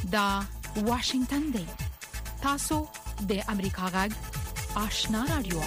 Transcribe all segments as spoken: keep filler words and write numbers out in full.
دا واشنگتن دی. تاسو د امریکا غږ آشنا رادیو.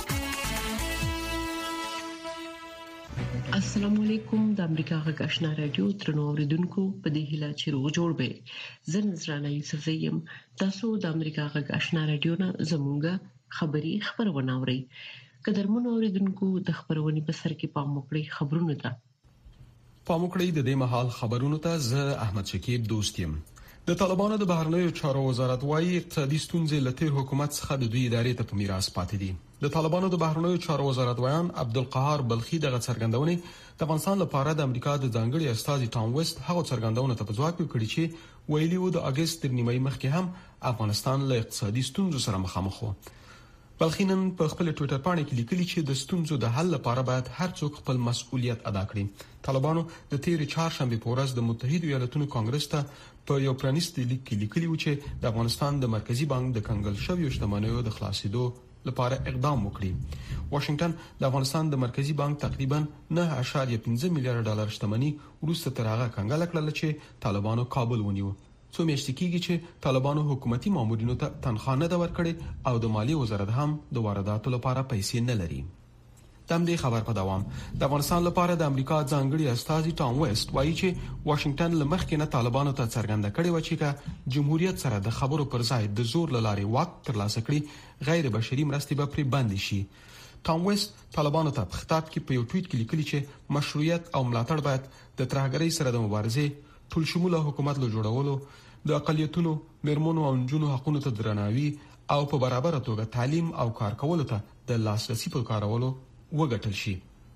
السلام علیکم. د امریکا غږ آشنا رادیو ترنو اوریدونکو په دې هیله چې روغ جوړ به. زه نذرانه یوسف زیم. تاسو د امریکا غږ آشنا رادیو نه زموږه خبری خبرونه اورئ. قدرمن اوریدونکو د خبرونې په سر کې پام وکړئ. خبرونه ده پام وکړئ د دې مهال خبرونو ته. زه احمد شکیب دوستیم. د طالبانو د بهرنیو چارو وزارت وايي اقتصادي ستونزې لته حکومت څخه د دوی ادارې ته په میراث پاتې دي. د طالبانو د بهرنیو چارو وزارت ویان عبدالقهار بلخي دغه څرګندونې د افغانستان لپاره د امریکا د ځانګړي استازي ټام ویسټ هغه څرګندونه ته په ځواب کې کړی چې ویلي و د اگست تر نیمه مخکې هم افغانستان له اقتصادي ستونزو سره مخامخ و. بلخینن په خپل ټوئیټر باندې کې لیکلي چې د ستونزو د حل لپاره باید هر څوک خپل مسؤلیت ادا کړي. طالبانو د تیر چهارشنبه په ورځ د متحده ایالاتونو کانګرس ته په یو پرانیستي لیک کې لیکلي و چې د افغانستان د مرکزی بانک د کنګل شویو شتمنیو د خلاصېدو لپاره اقدام وکړي. واشنگټن د افغانستان د مرکزی بانک تقریبا نه اعشاریه پنځه میلیارډ ډالر شتمنۍ وروسته تر هغه کنګل کړل چې طالبانو کابل ونیو. څو میاشتې کېږي چې طالبانو حکومتي مامورینو ته تنخواه نه دا ورکړي او د مالی وزارت هم د وارداتو لپاره پیسې نه لري. تم دې خبر په دوام د افغانستان لپاره د امریکا ځانګړي استازي ټام ویسټ وایي چې واشنگټن لمخکې نه طالبانو ته څرګنده کړې و چې کا جمهوریت سره د خبرو پر ځای د زور لارې واک ترلاسه کړي غیر بشري مرستې به پرې بند شي. ټام ویسټ طالبانو ته په خطاب کې په یو ټویټ کې لیکلي چې مشروعیت او ملاتړ باید د ترهګرۍ سره د مبارزې ټول شموله حکومت له جوړولو، د اقلیتونو، مرمنو او نجونو حقوقو ته درناوي او په برابر توګه تعلیم او کار کولو ته د لاسرسي په کارولو وګټل شي.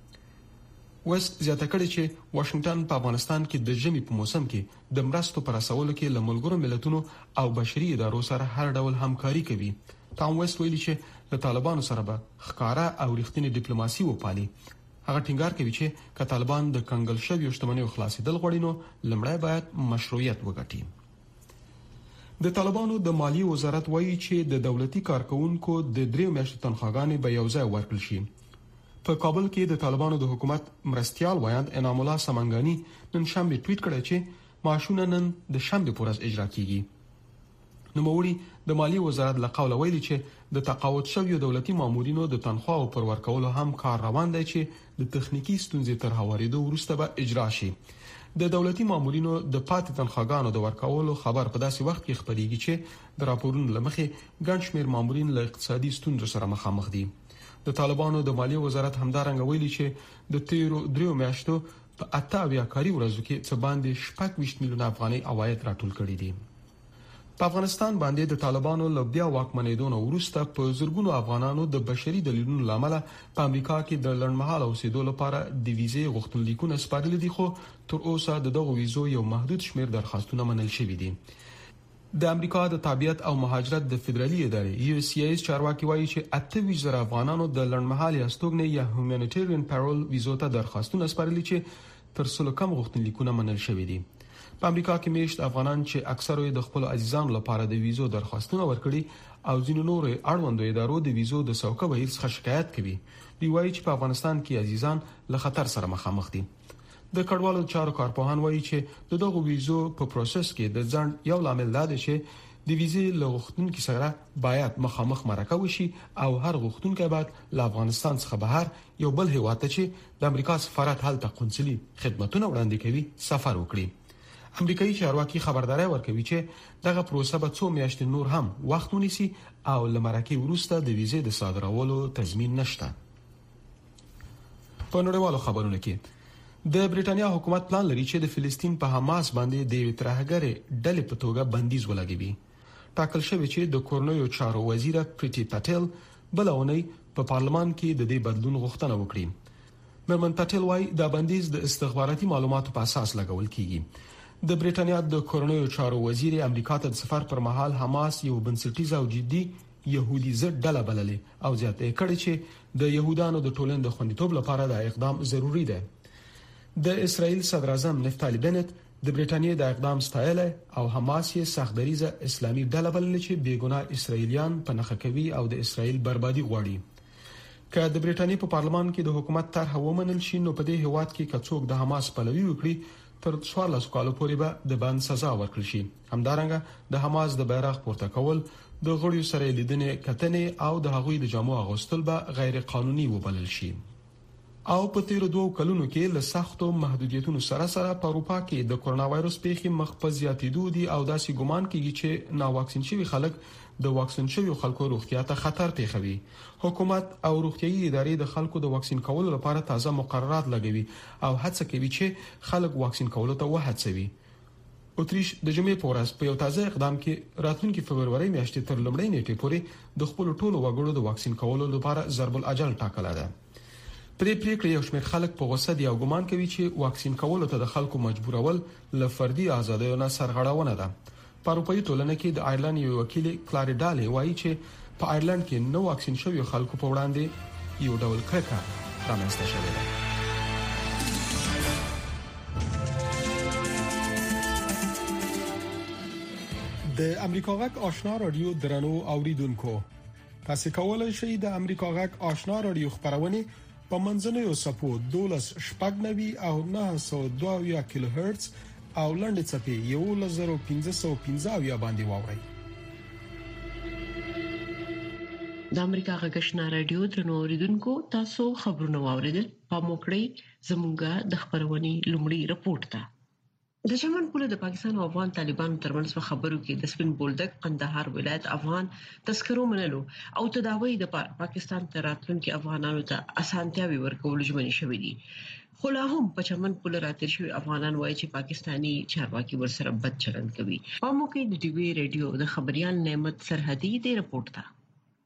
ویسټ زیاته کړې چې واشنگټن په افغانستان کې د ژمي په موسم کې د مرستو پر رسولو کې له ملګرو ملتونو او بشري ادارو سره هر ډول همکاري کوي. ټام ویسټ ویلي چې د طالبانو سره به ښکارا او رښتینی ډیپلوماسي وپالي. هغه ټینګار کوي چې که طالبان د کنګل شویو شتمنیو خلاصېدل غواړي نو لمړی باید مشروعیت وګټي. د طالبانو د مالی وزارت وایي چې د دولتي کارکونکو د دریو میاشتو تنخواهګانې به یو ځای ورکړل شي. په کابل کې د طالبانو د حکومت مرستيال وایند انعام الله سمنګانی نن شنبه ټویټ کړی چې معاشونه نن د شنبه پر ورځ اجرا کیږي. نوموړي د مالی وزارت له قوله ویلي چې د تقاعد شویو دولتي مامورینو د تنخواو پر ورکولو هم کار روان دی چې د تخنیکی ستونزې تر هوارېدو وروسته به اجرا شي. د دولتي مامورینو د پاتې تنخواګانو د ورکولو خبر په داسې وخت کې خبرېږي چې د راپورونو لمخې ګڼ شمېر مامورین له اقتصادي ستونزو سره مخامخ دي. د طالبانو د مالی وزارت همدارنګ ویلي چې د تیرو دریو میاشتو په اته اویا کاري ورځو کې څه باندې شپږ ویشت میلیونه افغانۍ عواید راټول کړي دي. په افغانستان باندې د طالبانو له بیا واکمنېدو وروسته په زرګونو افغانانو د بشري دلیلونو لامل په امریکا کې د لړمحاله اوسېدو لپاره د ویزې غوښتنلیکونه سپارل دي، خو تر اوسه د دغو ویزو یو محدود شمېر درخواستونه منل شوي دي. د امریکا د تابعیت او مهاجرت د فدرالي ادارې یو اس سی ایس چارواکي وایي چې اته ویشت زره افغانانو د لړمحاله استوګنې یا هیومانیټیرین پیرول ویزو ته درخواستونه سپارلي چې تر څلو کم غوښتنلیکونه منل شوي دي. په امریکا کې میشت افغانان چې اکثره د خپل عزیزانو لپاره د ویزو درخواستونه ورکړي او ځینو نور اړوندو ادارو د ویزو د سوکه بهیر څخه شکایت کوي. دوی وایي چې په افغانستان کې عزیزان له خطر سره مخامخ دي. د کډوالو چارو کارپوهان وایي چې د دغو ویزو په پروسس کې د ځنډ یو لامل دا دی چې د ویزې له غوښتونکو سره باید مخامخ مرکه وشي او هر غوښتونکی باید له افغانستان څخه بهر یو بل هیواد ته چې د امریکا سفارت هلته قونسلي خدماتونه وړاندې کوي سفر وکړي. امریکایي چارواکي خبرداري ورکوي چې دغه پروسه به څو میاشتې نور هم وخت ونیسي او لمرکه وروسته د ویزې د صادرولو تضمین نشته. په نړیوالو خبرونو کې د بریټانیا حکومت پلان لري چې د فلسطین په حماس باندې د ترهګرې ډلې په توګه بندیز ولګوي. ټاکل شوی چې د کورنیو چارو وزیر پریټي پټیل بلونی په پارلمان کې د دې بدلون غوښتنه وکړي. مرمن پټیل وايي دا بندیز د استخباراتي معلوماتو په اساس لګول کیږي. د بریټانیا د کورنیو چارو وزیر امریکا ته د سفر پر مهال حماس یو بنسټیز او جدي يهودي ضد ډله بللې او زیاته کړې چې د يهودانو د ټولنې د خوندیتوب لپاره دا اقدام ضروری دی. د اسرائیل صدر اعظم نفتالی بنت د بریټانیا د اقدام ستایله او حماس یې سختدریزه اسلامي ډله بللې چې بیګناه اسرائیلیان په نخښه کوي او د اسرائیل بربادي غواړي. که د بریټانیا په پارلمان کې د حکومت طرح ومنل شي نو په دې هیواد کې کڅوک د حماس پلوي وکړي تر څوارلس کالو پورې به د بند سزا ورکړل شي. همدارنګه د حماس د بیرغ پورته کول، د غړیو سره لیدنې کتنې او د هغوی د جامو اغوستل به غیر قانوني وبلل شي. او په تیر دوه کلونو کې له سختو محدودیتونو سره سره په اروپا کې د کورونا وایرس پیښې مخ په زیاتېدو دي او داسې ګمان کیږي چې نا واکسین شوي خلک د واکسین شویو خلکو روغتیا ته خطر پیښوي. حکومت او روغتيایي ادارې د خلکو د واکسین کولو لپاره تازه مقررات لګوي او هڅه کوي چې خلک واکسین کولو ته وهڅوي. اتریش د جمعې په ورځ په یو تازه اقدام کې راتلونکي فبرवरी میاشتې تر لومړۍ نیټې پورې د خپل ټولو وګړو د واکسین کولو لپاره ضرب الاجل ټاکله ده. پرې پریکړې یو شمېر خلک په غوسه دي او ګمان کوي چې واکسین کولو ته د خلکو مجبورول ل فردي آزادیو نه سرغړونه ده. په اروپאי ټولنه کې د آیرلند یو وکیل کلاری ډالې وایي چې په آیرلند کې نو واکسین شوی خلکو په وړاندې یو ډول کرکه رامنځته شوې ده. د امریکا غږ آشنا رادیو درنو اوریدونکو، تاسو کولای شئ د امریکا غږ آشنا رادیو خبرونه په منځنوي سپو دولس شپږ نوي او نه سوه دوه کیلو هرتز او لنډ چپی یو لزر پنځه سوه پنځه یا باندې واوري. د امریکا غږ آشنا رادیو درنو اوریدونکو، تاسو خبرونه واوریدل. په موکړی زموږه د خبرونې لومړی رپورت ده. د چمن پوله د پاکستان او افغان طالبانو ترمنځ په خبرو کې د سپین بولدک قندهار ولایت افغان تذکرو منلو او تداوی د پاکستان ته راتلونکي افغانانو ته اسانتیاوي ورکول ژمنې شوې دي. خو لا هم په چمن پوله راتیر شوی افغانان وایي چې پاکستانی چارواکي ورسره بد چلند کوي. په موکې د ټي وي ریډیو د خبريال نعمت سرحدي د رپورت ده.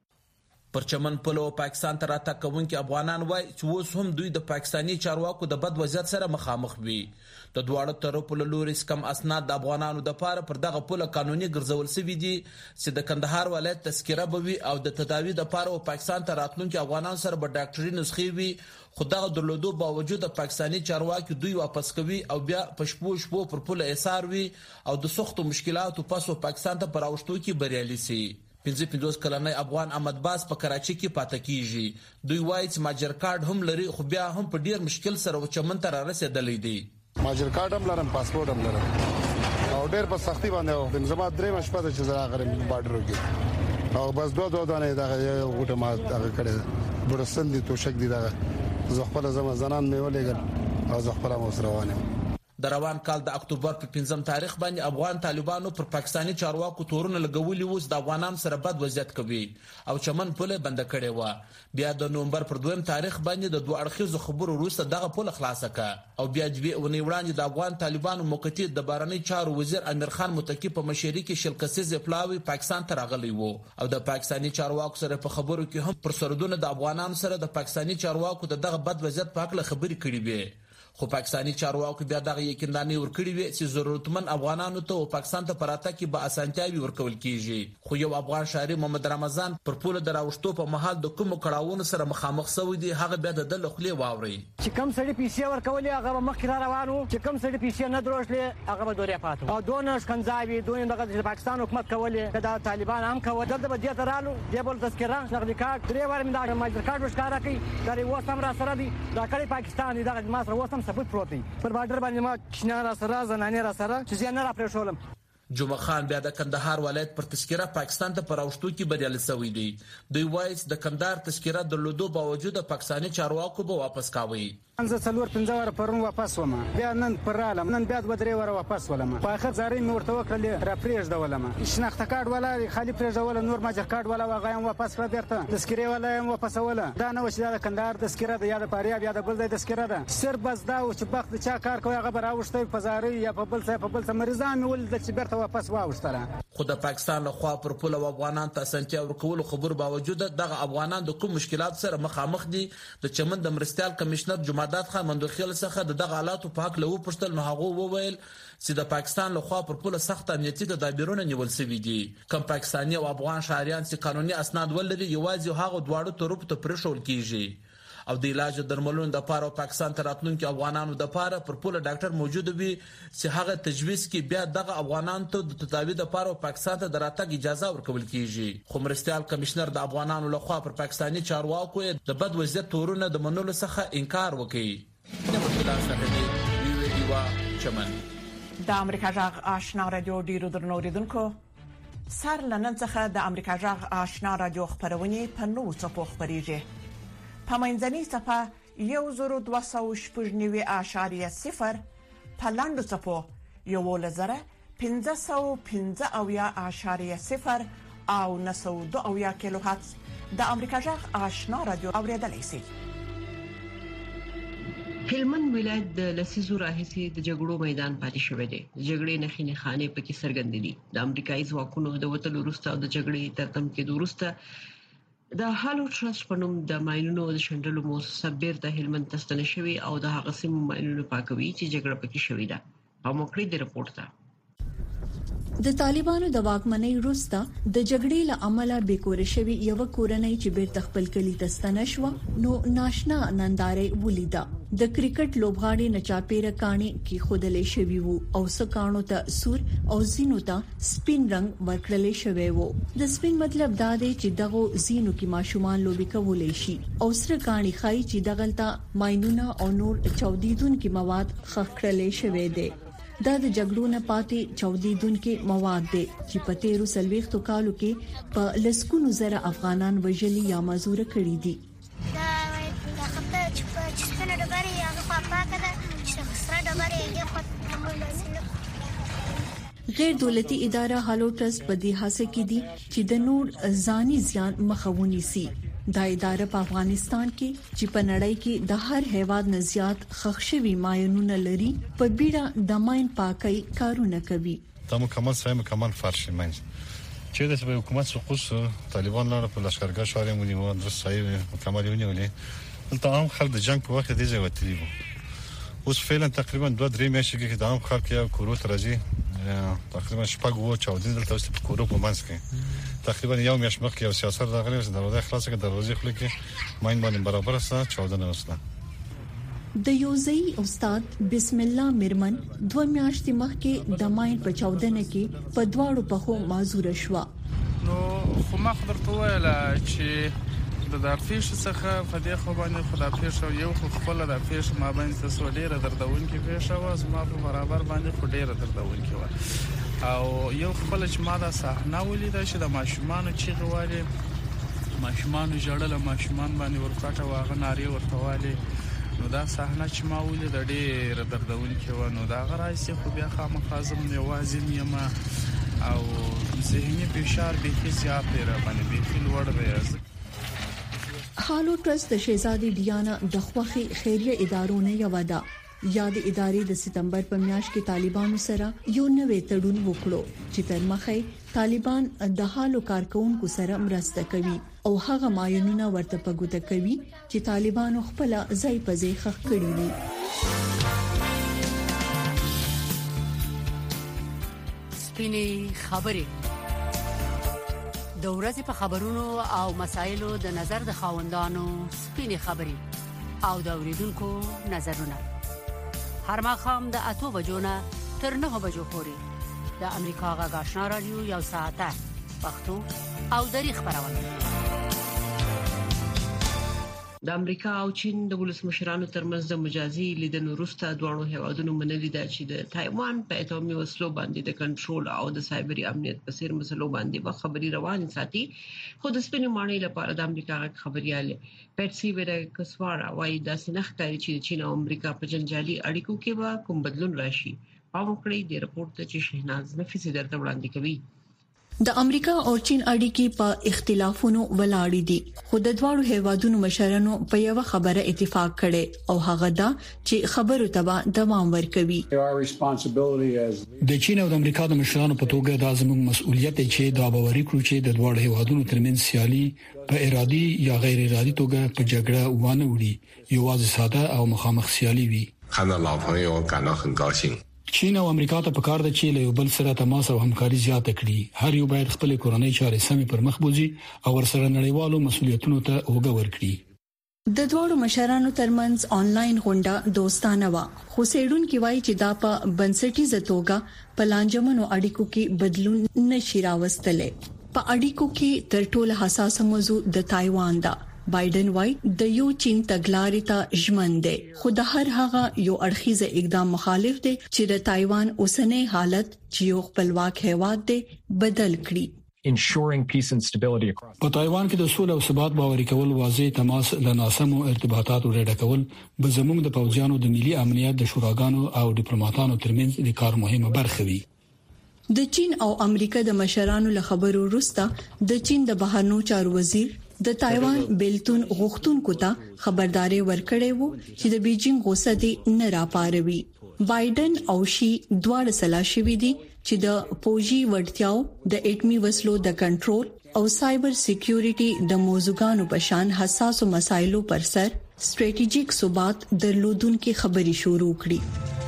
پر چمن پلو پاکستان ته راته کوونکي افغانان وای چې اوس هم دوی د پاکستانی چارواکو د بد وضعیت سره مخامخ وي. د دواړو طرفو له لوري کم اسناد د افغانانو د پاره پر دغه پوله قانوني ګرځول شوی دي چې د کندهار ولایت تذکره بوي او د تداوی د پاره پاکستان ته راتلونکي افغانان سره به ډاکټري نسخې وي. خو دغه درلودو باوجود د پاکستانی چارواکي دوی واپس کوي او بیا پښپو شپو پر پوله ایثار وي او د سختو مشکلاتو پسو پاکستان ته پراوښتو کې بریالي سي. پنځه پنځوس کلنۍ افغان احمد باز په کراچي کې پاتې کیږي. دوی وایي چې ماجر کارت هم لري خو بیا هم په ډیر مشکل سره چمن ته را رسیدلې دي. ماجر کارت هم لرم، پاسپورت هم لرم او ډیر په سختي باندې او زما درې مشپه د چې زرا غرم بارډر کې او بس دوه دوه دانه دغه غوټه ما دغه کړه برسل دي توشک دي دغه زه خپل زما زنان مې ولېګل او زه خپل مو سره وانه. د روان کال د اکتوبر په پنځم تاریخ باندې افغان طالبانو پر پاکستانی چارواکو تورونه لګولي وو د افغانانو سره بد وضعیت کوي او چمن پوله بند کړي و. بیا د نومبر پر دویم تاریخ باندې د دوه اړخیزو خبرو وروسته دغه پوله خلاصه کړه او بیا د ونی وړاندې د افغان طالبانو موقتی د بارني چارو وزیر امیر خان متکی په مشرۍ کې شلکسیز پلاوی پاکستان ته راغلی وو او د پاکستانی چارواکو سره په خبرو کې هم پر سردونه د افغانانو سره د پاکستانی چارواکو دغه بد وضعیت په اړه خبرې کړې وي. خو پاکستانی چارواکو بیا دغه یقیندانه ورکړي وي چې ضرورتمن افغانانو ته او پاکستان ته پراته کې به اسانتیاوي ورکول کیږي. خو یو افغان شهري محمد رمضان پر پوله دراوښتو په محل د کوم کړهونو سره مخامخ شوی دی هغه بیا د دلخلي واوري چې کم سړي پیسې ورکولې هغه مخکې را روانو چې کم سړي پیسې نه دروښلې هغه به دورې پاتو او دونه شکنځاوي دونه دغه پاکستان حکومت کولې کدا طالبان هم کول دلته به دې ترالو دې بول تذکره نقدي کارت درې واره مې دا ماجر کارت وشکاره کړي دا یو سم را سره دی دا کړي پاکستان دی دا ما سره وسم ثبوت پروت دی پر بارډر باندې ما کښنه را سره زنانه را سره چې زه نه را پرې شولم. جمعه خان بیا د کندهار ولایت پر تذکره پاکستان ته پراوښتو کې بریالي شوی دی. دوی وایي د کندهار تذکره درلودو باوجود پاکستاني چارواکو به واپس کاوي. زه څلور پنځه واره پرون واپس وم بیا نن پر رالم نن بیا دوه درې واره واپس ولم په اخر زاري مې ورته وکړلې را پرېږدولم شناخته کارت ولا خالي پرېږدول نور ماجر کارت ولا هغه هم واپس کړ بیرته تذکره ولا هم واپس ولا دا نه و چې د کندهار تذکره د یاد پاریاب یا د بل د تذکره ده صرف بس دا و چې وخت چا کار کوي هغه براوښتي په زاري یا په بل څه په بل څه مریضان ول د چې بیرته واپس واوښتره. خو د پاکستان له خوا پر پوله افغانان ته اسانتیا ورکول خبر باوجود دغه افغانان د کوم مشکلات سره مخامخ دي. د چمن د مرستيال کمشنر جمعداد خان مندوخیل څخه د دغه حالاتو په حق له وپښتل نو هغه وویل چې د پاکستان له خوا پر پوله سخت امنیتي تدابیرونه نیول شوي دي. کم پاکستاني او افغان شهريان چې قانوني اسناد ولري یوازې هغه دواړو طرفو ته پرېښول کیږي او د علاج درملونو د پاره پاکستان ته راتلونکي افغانانو د پاره پر پوله ډاکټر موجود وي چې هغه تجویز کې بیا دغه افغانانو ته د تداوی د پاره پاکستان ته دراتګ اجازه ورکول کیږي. خو مرستيال کمشنر د افغانانو له خوا پر پاکستاني چارواکو د بد وضعیت تورونه د منلو څخه انکار وکړي. چمن. د امریکا جغ آشنا رادیو ډیرو درنو ریدونکو سر لنن څخه د امریکا جغ آشنا رادیو خبرونه په نوو څپو خبريږي. په منځني صفه یو زرو دوه سوه شپږ نوي اعشاریه صفر په لاندو څپو یو لزره پنځه سوه پنځه اویا اعشاریه صفر او نه سوه دوه اویا کیلو هرتز د امریکا جغ آشنا رادیو اوریدلای شئ. هلمند ولایت د لسیزو راهیسې د جګړو میدان پاتې شوی دی. جګړې نه خینې خانې پکې څرګندې دي. د امریکایي ځواکونو د وټلو وروسته او د جګړې تر تم کېدو وروسته د هالو ټرست په نوم د ماینونو د شندلو مؤسسه بیرته هلمند ته ستنه شوې او د هغه سیمو ماینونو پاکوي چې جګړه پکې شوې ده. په موکړې د رپورت ته د طالبانو د واکمنۍ وروسته د جګړې له امله بیکور شوی یو کورنۍ چې بیرته خپل کلی ته ستنه شو نو ناشنا نندارې ولیدا. د کرکټ لوبغاړي نچاپیره کانی کې خودلې شوی وو او سکانو ته سور او زینو ته سپین رنگ ورکړلې شوی وو. د سپین مطلب دا دی چې دغه زینو کې ماشومان لوبي کولای شي او سره کانی خای چې دغلطه ماینونه او نور چاودیدونکو مواد خخړلې شوی دی. دا د جګړو نه پاتې چاودیدونکو مواد دي چې په تیرو سلويختو کالو کې په لسکونو زره افغانان وژلي یا مزور کړي دي. دا د خپل چې په چسپنه ډبرې هغه په پاکه ده چې خسره ډبرې یې په غیر دولتي اداره هالو ټرست په دې هڅه کې دي چې د نور ځاني زیان مخاوني سي. دا اداره په افغانستان کې چې په نړۍ کې د هر هیواد نه زیات خښوي ماینونه لري په بیړه د ماین پاکي کارونه کوي. دا مکمل سای مکمل فرش منځ چې د حکومت سقوط طالبان لاره په لشکرګاه شارې مونږ مو درس سای مکمل ونیولې. دلته عام خلک د جنگ په وخت کې ځای وتلی وو. اوس فعلا تقریبا دوه درې میاشتې کې د عام خلک یو کورو ترځي تقریبا شپږ وو چاودین دلته اوس په کورو په منځ کې تقریبا یو میاشت مخکې یو سیاست راغلی چې دروازه خلاصه کړه دروازه خپل کې ماین باندې برابر سره چاودنه وسله. د یوزي استاد بسم الله مرمن دوه میاشتې مخکې د ماین په چاودنه کې په دواړو په خو معذور شو. نو خو ما خبرته ویل چې د دافیش څخه په دې خو باندې خدا پیښ یو خو خپل د پیښ ما باندې تاسو ډیره دردونکې پیښ و ما په برابر باندې خو ډیره دردونکې و او یو خپل چې ما دا صحنه ولیده چې د ماشومان چې غواړي ماشومان جوړل ماشومان باندې ورکاټه واغ ناری ورتواله نو دا صحنه چې ما ولیده ډیره دردونکې و نو دا غرايسي خو بیا خامخازم نیوازم یم او ذهني فشار به زیات را باندې به لوړ دی. هالو ټرست د شهزادي ډیانا د خوخي خیریه ادارو نه یو ده. یاد ادارې د سپتمبر په میاشت کې طالبانو سره یو نوې تړون وکړو چې تر مخه طالبان د هالو کارکونکو سره مرسته کوي او هغه ماینونه ورته پګوته کوي چې طالبانو خپل ځای په ځای خخ کړی وي. سپینې خبرې د ورځې په خبرونو او مسایلو د نظر د خاوندانو سپینې خبرې او د اوریدونکو نظرونه هر ماښام د اتو بجو نه تر نهو بجو پورې د امریکا غږ آشنا رادیو یو ساعته پښتو او دری خبرونه. د امریکا او چین د ولسمشرانو ترمنځ د مجازي لیدنو وروسته دوه هیوادونو منلي ده چې د تایوان په اټومي وسلو باندې د کنټرول او د سایبري امنیت په څیر مسلو باندې به خبري روان ساتي. خو د سپینې ماڼۍ لپاره د امریکا خبريال پټسي ویرکسوارا وايي دا سنخ کوي چې چین او امریکا په جنجالي اړیکو کې به کوم بدلون راشي. په موکړې د رپورت چې شهناز نفیسي درته وړاندې کوي. د امریکا او چین اړیکې په اختلافونو ولاړې دي خو د دوه هیوادونو مشرانو په یو خبره اتفاق کړي او هغه دا چې خبرو ته دوام ورکوي. د چین او د امریکا د مشرانو په توګه د زموږ مسؤلیت دی چې دا باوري کړو چې د دوه هیوادونو ترمنځ سیالي په ارادي یا غیر ارادي توګه په جګړه وانه وړي یوازې ساده او مخامخ سیالي وي. 看到老朋友感到很高兴。 چین او امریکا ته پکار ده چې له یو بل سره تماس او همکاري زیاته کړي. هر یو باید خپل کورنۍ چارې سمې پر مخ بوزي او ورسره نړیوالو مسولیتونو ته اوږه ورکړي. د دوه مشرانو ترمنځ آنلاین غونډه دوستانه و خو سیډون کې وایي چې دا په بنسټیزه توګه په لانجمنو اړیکو کې بدلون نشي راوستلې. په اړیکو کې تر ټولو حساسه موضوع د تایوان ده بایدن وايي د یو چین تګلارې ته ژمن دی خو د هر هغه یو اړخیزه اقدام مخالف دی چې د تایوان اوسنۍ حالت چې یو خپلواک هیواد دی بدل کړي. ensuring peace and stability across. په تایوان کې د سولې او ثبات باور کول واضح تماس له ناسمو ارتباطاتو ډډه کول به زموږ د پوځیانو د ملي امنیت د شوراګانو او ډیپلوماټانو ترمنځ د کار مهمه برخه وي. د چین او امریکا د مشرانو له خبرو وروسته د چین د بهرنیو چارو وزیر د تایوان بیلتون غوښتونکو ته خبرداري ورکړې وو چې د بیجینګ غوسه دې نه راپاروي. بایدن او شي دواړه سلا شوي دي چې د پوجي وړتیاو د اټمی وسلو د کنټرول او سایبر سکیورټي د موضوعاتو په شان حساسو مسایلو پر سر سټریټیجیک ثبات درلودونکو خبري شروع کړي.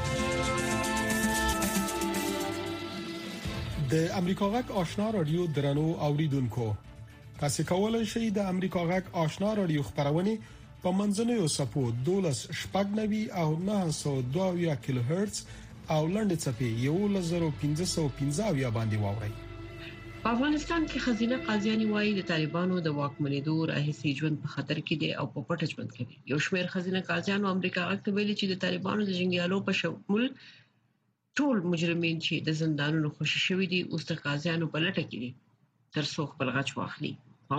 د امریکا غک آشنا رادیو درنو اوریدونکو تاسو کولای شئ د امریکا غک آشنا رادیو خبرونه په منځنوي سپو دولس شپږ نوي او نه سو دوه کیلو هرتز او لنډ چپی یو لزر پنځه سوه پنځه باندې واوري. په افغانستان کې خزینه قاضیانی وايي د طالبانو د واکمنېدو راهیسي ژوند په خطر کې دی او په پټه ژوند کوي. یو شمېر خزینه قاضیانو امریکا غږ ویلي چې د طالبانو د جنگیالو په شمول ټول مجرمین چې د زندانونو خوشي شوی دي اوس د قاضیانو په لټه کې دي تر څو خپل غچ واخلي.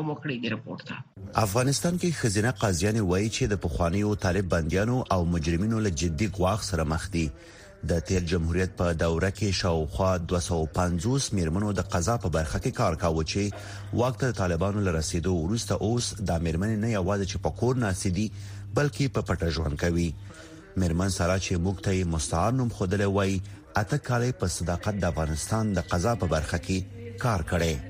افغانستان کې خزینه قاضیان وایي چې د پخوانیو طالب بنديانو او مجرمینو له جدي غواخ سره مخ دي. د تیر جمهوریت په دوره کې شاوخوا دوه سوه پنځوس میرمنو د قضا په برخه کې کار کاوه چې وخت د طالبانو له رسیدو وروسته اوس د میرمن نه یوازې چې په کور ناسي دي بلکې په پټه ژوند کوي. میرمن سره چې موږ ته مستعار نوم خوده وایي اته کال په صداقت د افغانستان د قضا په برخه کې کار کړي.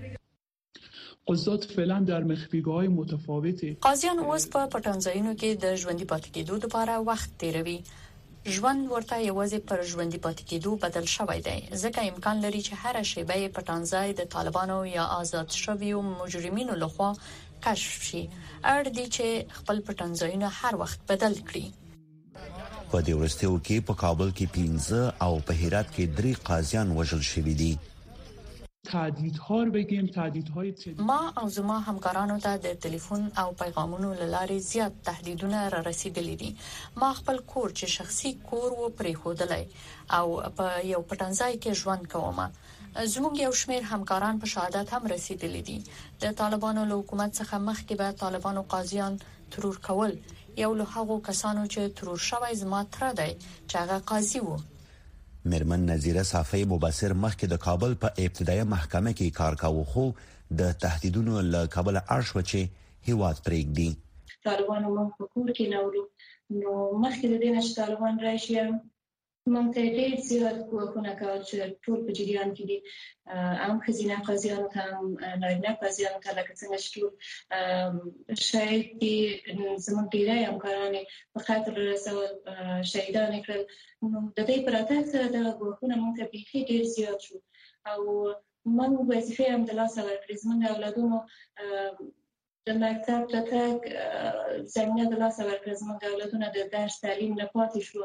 قضات فعلا در مخفیگاه‌های متفاوتی قاضیان اوس په پټنځایونو کې د ژوندۍ پاتې کېدو لپاره وخت تیروي. ژوند ورته یوازې پر ژوندۍ پاتې کېدو بدل شوی دی ځکه امکان لري چې هر شیبه پټنځای د طالبانو یا آزاد شویو مجرمینو لخوا کشف شي. اړ دي چې خپل پټنځایونه هر وخت بدل کړي. په دې ورستیو کې په کابل کې پنځه او په هرات کې درې قاضیان وژل شوي دي. تهدیدها رو بگیم تهدیدهای ما او زما همکارانو ته د ټلیفون او پیغامونو لارې زیات تهدیدونه را رسیدلي دي. ما خپل کور چې شخصي کور و پرې خودلای او په یو پټنځای کې ژوند کوم. زموږ یو شمېر همکاران په شهادت هم رسیدلي دي. د طالبانو له حکومت څخه مخکې به طالبانو قاضیان ترور کول. یو له هغو کسانو چې ترور شوی زما تر دی چې هغه قاضي وو. میرمن نذیره صافی مبصر مخکې د کابل په ابتدایي محکمه کې کار کاوه خو د تهدیدونو له کابل ارشو چې هیواد پرېږدي. طالبانو موږ په کور کې نورو نو مخکې د دې نشه طالبان راشي موږ ته ډېر زیات کوښښونه کول چې ټول په جریان کې دي عام خزینه قاضیانو ته هم نارینه قاضیانو ته لکه څنګه چې ټول شاید دي زموږ ډېری همکارانې په قتل رسول شهیدان کړل. نو د دې پراتګ سره د کوښښونه موږ ته بیخي ډېر زیات شو او موږ وظیفې هم د لاسه ورکړې. زموږ اولادونو د مکتب ته تګ زمینه د لاسه ورکړه. زموږ اولادونه د درس تعلیم نه پاتې شو.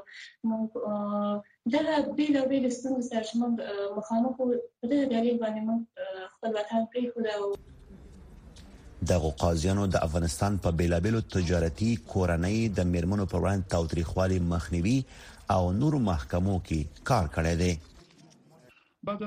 موږ دغه بېلابېلې ستونزې سره چې موږ مخامخ وو په دغه دلیل باندې موږ خپل وطن پرېښود. دغه قاضیانو د افغانستان په بیلابېلو تجارتي کورنۍ د میرمنو پر وړاندې تاوتریخوالي مخنیوي او نورو محکمو کې کار کړی دی. د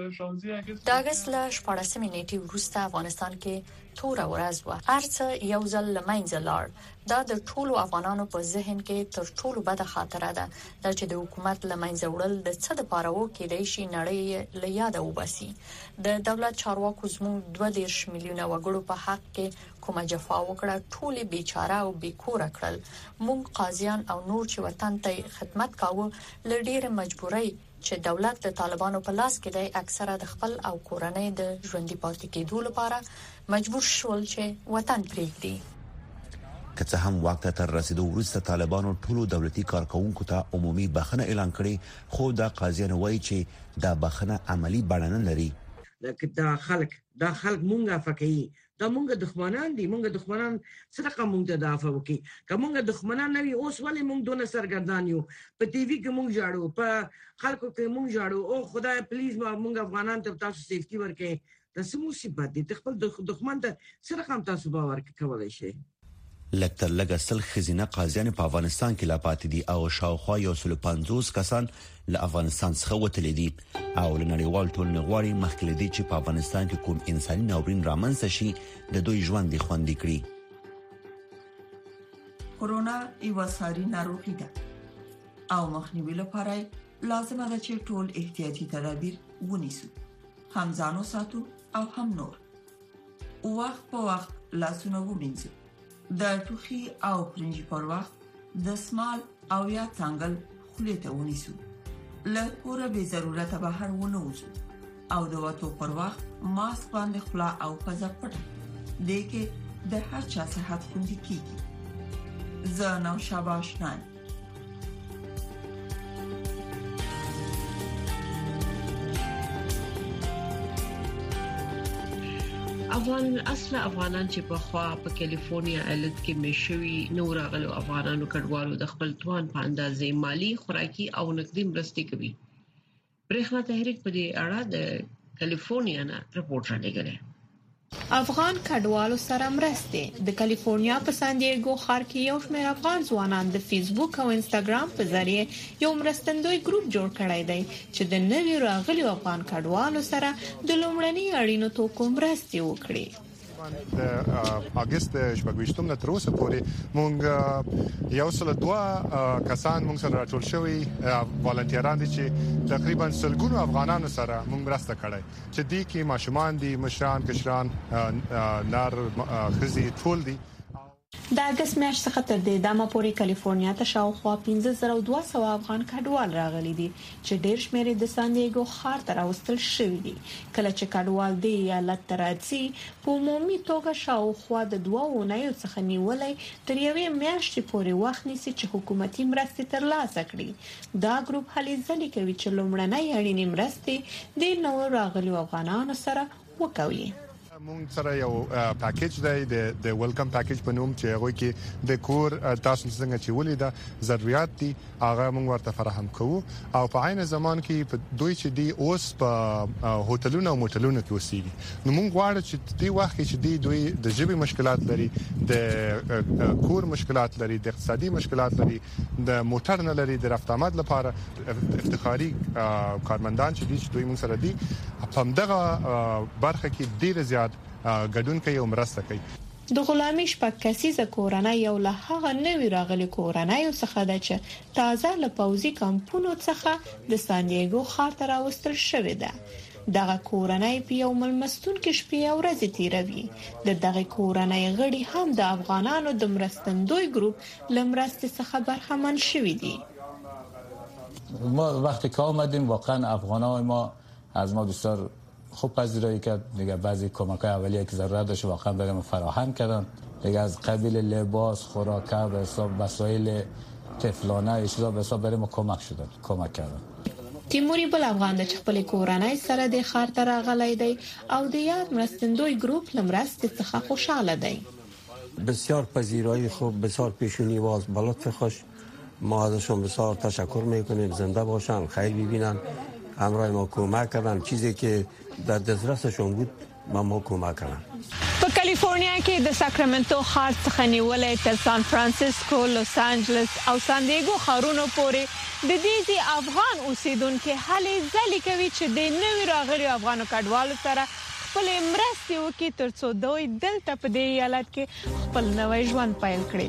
اگست له شپاړسمې نیټې وروسته افغانستان کې توره ورځ وه. هر څه یو ځل له منځه لاړ. دا د ټولو افغانانو په ذهن کې تر ټولو بده خاطره ده دا چې د حکومت له منځه وړل د څه دپاره وکیدای شي نړۍ له یاده وباسي. د دولت چارواکو زموږ دوه دېرش میلیونه وګړو په حق کې کومه جفا وکړه ټولې بیچاره او بیکوره کړل. موږ قاضیان او نور چې وطن ته خدمت کاوه له ډېرې مجبورۍ چې دولت د طالبانو په لاس کې دی اکثره د خپل او کورنۍ د ژوندۍ پاتې کېدو لپاره مجبور شول چې وطن پرېږدي. که څه هم وخت تر رسیدو وروسته طالبانو ټولو دولتي کارکونکو ته عمومي بخښنه اعلان کړې خو دا قاضیان وایي چې دا بخښنه عملی بڼه نه لري. دا خلک دا خلک مونږه فکري دا مونږه دښمنان دي. مونږه دښمنان سره مونږ ته دافع وکي. که مونږه دښمنان نه وي اوس ولې مونږ دونه سرګردان یو په ټي وي کې مونږ جاړو په خلکو کې مونږ جاړو او خدای پلیز مونږ افغانان ته تاسو سیفټي ورکړئ. دا څه مصیبت دي. خپل دښمن ته سره هم تاسو باور کولای شئ. لکتر لګسل خزینه قاضیان په افغانستان کې لا پاتې دي او شاوخوا یو سل پنځوس کسان له افغانستان څخه وتلي دي او له نړیوال ټولنې غواړي مخکې دي چې په افغانستان کې کوم انساني ناورین رامنځته شي د دوی ژوند خوندي کړي. کورونا یو ساري ناروغي ده او مخنیوي لپاره لازمه ده چې ټول احتیاطي تدابیر ونیسو، هم ځانو ساتو او هم نور. وخت په وخت لاسونه ومینځو، د ټوخي او پرنجي پر وخت د سمال او یا څنګل خولې ته ونیسو، له کوره به ضرورت بهر ونه وځو او د وټو پر وخت ماسک باندې خلا او پزه پټه دې کې د هر چا صحت خوندي کیږي. زه نو شاباش نان افغان اصل افغانان چې په خوا په کیلیفورنیا ایالت کې مشوي نور غلو افغانانو کډوالو د خپل توان په اندازې مالی خوراکي او نقدي مرستې کوي. برېښنا تحریک په دې اړه د کیلیفورنیا نه رپورټ راغلی. افغان کډوالو سره مرسته د کیلیفورنیا په سان دیګو ښار کې یو شمېر افغان ځوانان د فیسبوک او انستګرام په ذریعه یو مرستندوی ګروپ جوړ کړی دی چې د نوي راغلي افغان کډوالو سره د لومړني اړینو توکو مرستې وکړي. د اگست شپږویشتم تر اوسه پورې مونږ یو سل دوه کسان مونږ سره راټول شوي والنټیران دي چې تقریبا سلګونو افغانانو سره مونږ مرسته کړې چې دي کې ماشومان دي، مشران، کشران، نار، خزي ټول دي. د اگست میاشتې څخه تر دې دمه پورې کیلیفورنیا ته شاوخوا پنځه زره دوه سوه افغان کډوال راغلي دي چې ډېر شمېر د سان دیګو ښار ته راوستل شوی دي. کله چې کډوال دی ایالت ته راځي په عمومي توګه شاوخوا د دوه اونیو څخه نیولې تر یوې میاشتې پورې وخت نیسي چې حکومتي مرستې ترلاسه کړي. دا ګروپ هلې ځلې کوي چې لومړنۍ اړینې مرستې د نوو راغلي افغانانو سره وکوي. مونږ سره یو پاکیج دی د د ویلکم پاکیج په نوم چې هغه کې د کور تاسو څنګه چې ولیدا ضرورت دي هغه مونږ ورته فراهم کوو او په عین زمان کې په دوی چې دی اوس په هوټلونو او موټلونو کې اوسېږي. نو مونږ غواړو چې دی وخت چې دی دوی د ژبې مشکلات لري، د کور مشکلات لري، د اقتصادي مشکلات لري، د موټر نه لري، د رفت آمد لپاره افتخاري کارمندان چې دی چې دوی مونږ سره دي په همدغه برخه کې ډیر زیات ګډون کوي او مرسته کوي. د غلامي شپږ کسیزه کورنۍ یو له هغه نوي راغلي کورنۍ څخه ده چې تازه له پوځي کمپونو څخه د سان دیګو ښار ته راوستل شوې ده. دغه کورنۍ په یو ملمستون کې شپې او ورځې تیروي. د دغه کورنۍ غړي هم د افغانانو د مرستندوی ګروپ لمرستې څخه برخمن شوي دي. ما وقتی که آمدیم واقعا افغانای ما از ما بسیار خوب پذیرایی کرد. دیگه بعضی کمک‌های اولیه که ضرورت داشت واقعا برام فراهم کردن. دیگه از قبیل لباس، خوراک، وسایل طفلانه چیزا به حساب برام کمک شدن، کمک کردن. تیموري بل افغان د خپل کورنۍ سره د ښار ته راغلی دی او د یاد مرستندوی ګروپ لمرستې څخه خوشاله دی. بسیار پذیرایی خوب، بسیار پیشونی باز، به لطف خوش. ما ازشون بسیار تشکر میکنیم. زنده باشن، خیر ببینن، همراه ما کمک کردن. چیزی که در دسترسشون بود ما ما کمک کردن. په کیلیفورنیا کې د ساکرامنټو ښار څخه نیولې تر سان فرانسیسکو، لوس انجلس او سان دیګو ښارونو پورې د دې افغان اوسیدونکو هلې ځلې کوي چې د نوي راغلي افغانو کډوالو سره خپل مرستې وکړي ترڅو دوی دلته په دې ایالت کې خپل نوی ژوند پیل کړي.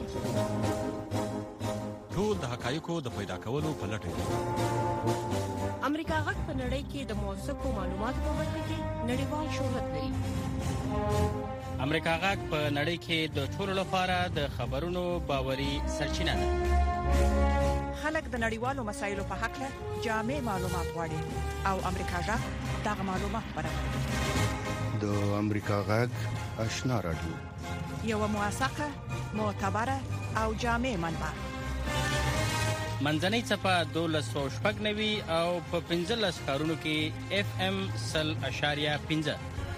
ټول د حقایقو د پیدا کولو په لټه کې امریکا غږ په نړۍ کې د موثقو معلوماتو په برخه کې نړیوال شهرت لري. امریکا غږ په نړۍ کې د ټولو لپاره د خبرونو باوري سرچینه ده. خلک د نړیوالو مسایلو په حق له جامع معلومات غواړي او امریکا غږ دغه معلومات برابروي. د امریکا غږ آشنا رادیو یو موثقه، معتبره او جامع منبع. منځنۍ صفه دولس سوه شپږ نوي او په پنځلس ښارونو کې اف ام سل اشاریه پنځه.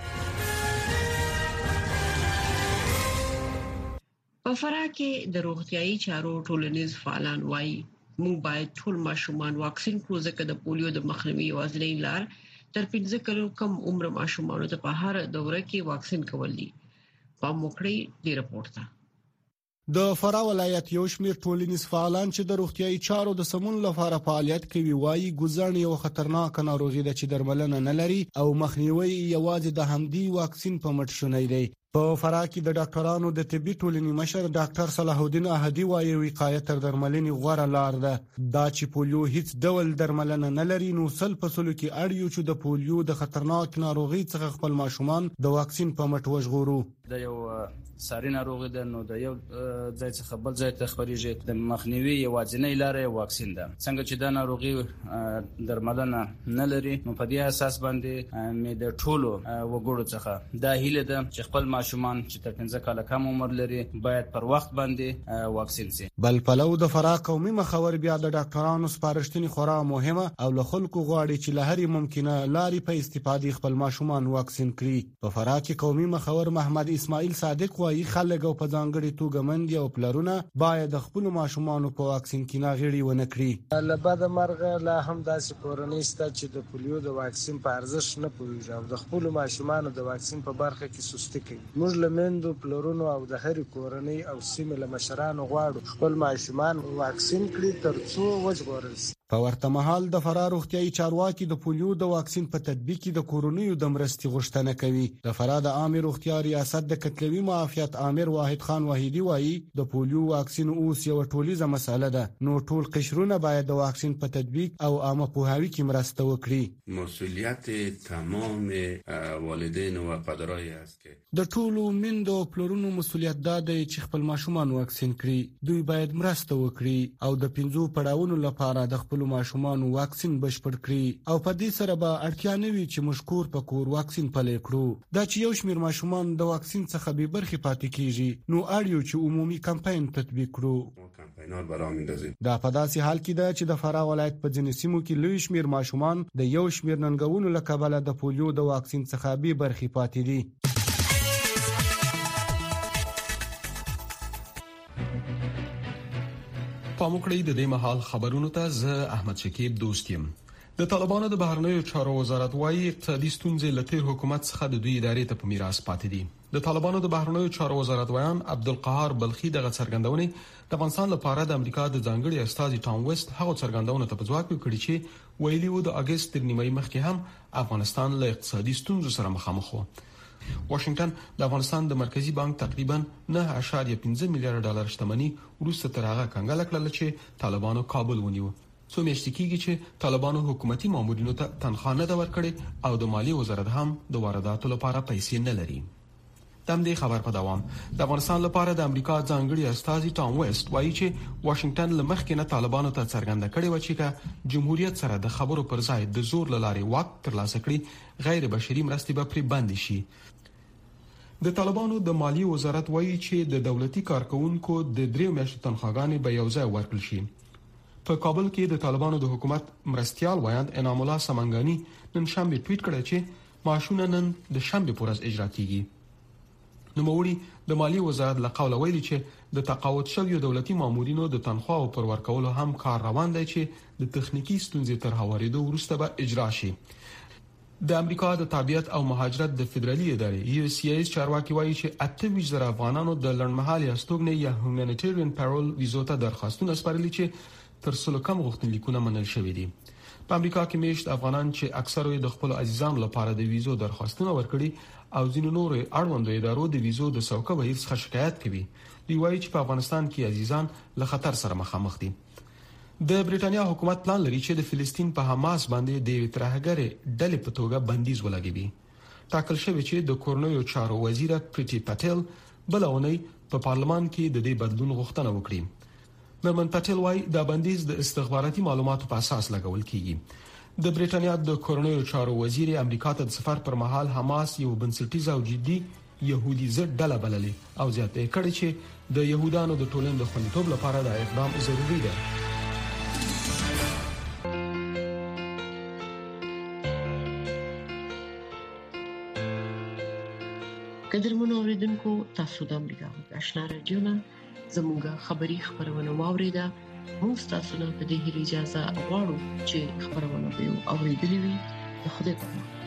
په فراه کې د روغتيایي چارو ټولنیز فعالان وایي موږ باید ټول ماشومان واکسین کړو ځکه د پولیو د مخنیوي یوازینۍ لار تر پنځه کلو کم عمر ماشومانو ته په هر دوره کې واکسین کول دي. په موکړی دی رپورټ ده. د فراه ولایت یو شمېر ټولنیز فعالان چې د روغتيایي چارو د سمون لپاره فعالیت کوي وایي ګوزن یو خطرناک ناروغي ده چې درملنه نه لري او مخنیوي یوازې د همدی واکسین په مټ شونی دی. په فراه کې د ډاکټرانو د طبي ټولنې مشر ډاکټر صلاح الدین احدی وایي وقایه تر درملنې غوره لار ده. دا چې پولیو هیڅ ډول درملنه نه لري نو سل په سلو کې اړ یو چې د پولیو د خطرناک ناروغي څخه خپل ماشومان د واکسین په مټ وژغورو. د یو ساري ناروغي ده نو د یو ځای څخه بل ځای ته خبريږي. د مخنیوي یوازینۍ لار واکسین ده. څنګه چې دا ناروغي درملنه نه لري نو په دې اساس باندې مې د ټولو وګړو څخه دا هیله ده چې خپل ماشومان چې تر پنځه کاله کم عمر لري باید پر وخت باندې واکسین شي. بل پلو د فراه قومي مخور بیا د ډاکټرانو سپارښتنې خورا مهمه او له خلکو غواړي چې له هرې ممکنه لارې په استفادې خپل ماشومان واکسین کړي. په فراه کې قومي مخور محمد اسماعیل صادق وايي خلک او په ځانګړي توګه مندي او پلرونه باید د خپل ماشومان په واکسین کې ناغړي ونه کړي. لبد مرغه لا هم داسې کورنۍ شته چې د پولیو د واکسین په ارزښت نه پوهیږي او د خپل ماشومان د واکسین په برخه کې سستی کوي. موږ لمندو پلرونو او د هرې کورنۍ او سیمې له مشرانو غواړو خپل ماشومان واکسین کړي ترڅو وژغورل شي. په ورته مهال د فراه روغتيایي چارواکي د پولیو د واکسین په تطبیق کې د کورونیو د مرستې غوښتنه کوي. د فراه د عامه روغتیا ریاست د کتلوي معافیت امیر واحد خان واحدی وایي د پولیو واکسین اوس یو ټولیزه مسله ده نو ټول قشرونه باید د واکسین په تطبیق او عامه پوهاوي کې مرسته وکړي. مسئولیت تمام والدین و پدرای است که د ټولو میندو او پلرونو مسئولیت دا دی چې خپل ماشومان واکسین کړي. دوی باید مرسته وکړي او د پنځو پړاوونو لپاره د خپل ماشومان واکسین بشپړ کړي او په دې سره به اړتیا نه وي چې مشکور په کور واکسین پلي کړو. دا چې یو شمېر ماشومان د واکسین څخه به برخې پاتې کیږي نو اړیو چې عمومي کمپاین تطبیق کړو. کمپاینات برآمیندازي. دا په داسې حال کې ده چې د فراه ولایت په ځینې سیمو کې لوی شمېر ماشومان د یو شمېر ننګونو له کبله د پولیو د واکسین څخه به برخې پاتې دي. پاموکړی د دې مهال خبرونو ته زه احمد شکیب دوست یم. د طالبانو د بهرنیو چارو وزارت وايي اقتصادي ستونزې لته حکومت څخه د دوی ادارې ته په میراث پاتې دي. د طالبانو د بهرنیو چارو وزارت ویان عبدالقهار بلخي دغه څرګندونې د افغانستان لپاره د امریکا د ځانګړي استازي ټام وست هغه څرګندونه ته په ځواب کړی چې ویلي وو د اگست تر نیمه مخکې هم افغانستان له اقتصادي ستونزو سره مخامخ و. واشنگټن د افغانستان د مرکزی بانک تقریبا نه اعشاریه پنځه میلیارډ ډالر شتمنۍ وروسته تر هغه کنګل کړل چې طالبانو کابل ونیو. څو میاشتې کېږي چې طالبانو حکومتي مامورینو ته تنخواه نه دا ورکړي او د مالی وزارت هم د وارداتو لپاره پیسې نه لري. تم دې خبر په دوام د افغانستان لپاره د امریکا ځانګړي استازي ټام وست وایي چې واشنگټن لمخکې نه طالبانو ته څرګنده کړې و چې جمهوریت سره د خبرو پر ځای د زور لارې واک ترلاسه کړي غیر بشري مرستې به پرې بند شي. د طالبانو د مالی وزارت وایي چې د دولتي کارکونکو د دریو میاشتو تنخواګانې به یو ځای ورکړل شي. په کابل کې د طالبانو د حکومت مرستيال وایند انعام الله سمنګانی نن شنبه ټویټ کړی چې معاشونه نن د شنبه پر ورځ اجرا کیږي. نو موري د مالی وزارت له قوله ویلي چې د تقاعد شویو دولتي مامورینو د تنخواو پر ورکولو هم کار روان دی چې د تخنیکی ستونزې تر هوارېدو وروسته به اجرا شي. د امریکا د تابعیت او مهاجرت د فدرالي ادارې یو اس سی ایس چارواکي وایي چې اته ویشت زره افغانانو د لړمحالي استوګنې یا هیومانیټریان پیرول ویزو ته درخواستونه سپارلي چې تر څلو کم غوښتنلیکونه منل شوي دي. په امریکا کې میشت افغانان چې اکثره د خپل عزیزانو لپاره د ویزو درخواستونه ورکړي او ځینو نور اړوندو ادارو د ویزو د سوکه بهیر څخه شکایت کوي. دی وایي چې په افغانستان کې عزیزان له خطر سره مخامخ دي. د بریټانیا حکومت پلان لري چې د فلسطین په حماس باندې د ترهګر ډلې په توګه بندیز ولګوي. ټاکل شوی چې د کورنیو چارو وزیر پریټي پټیل بلونی په پارلمان کې د دې بدلون غوښتنه وکړي. نرمن پټیل وايي دا بندیز د استخباراتي معلوماتو په اساس لګول کیږي. د بریټانیا د کورنیو چارو وزیر امریکا ته د سفر پر مهال حماس یو بنسټیز او جدي يهودي ضد ډله بللې او زیاته کړي چې د يهودانو د ټولنې د خوندیتوب لپاره دا اقدام ضروری دی. قدرمن اوریدونکو تاسو د امریکا غږ آشنا رادیو نه زموږه خبری خبرونه واوریده. موږ تاسو ته په دې اجازه غواړو چې خبرونه به اوریدلې وي. خدای په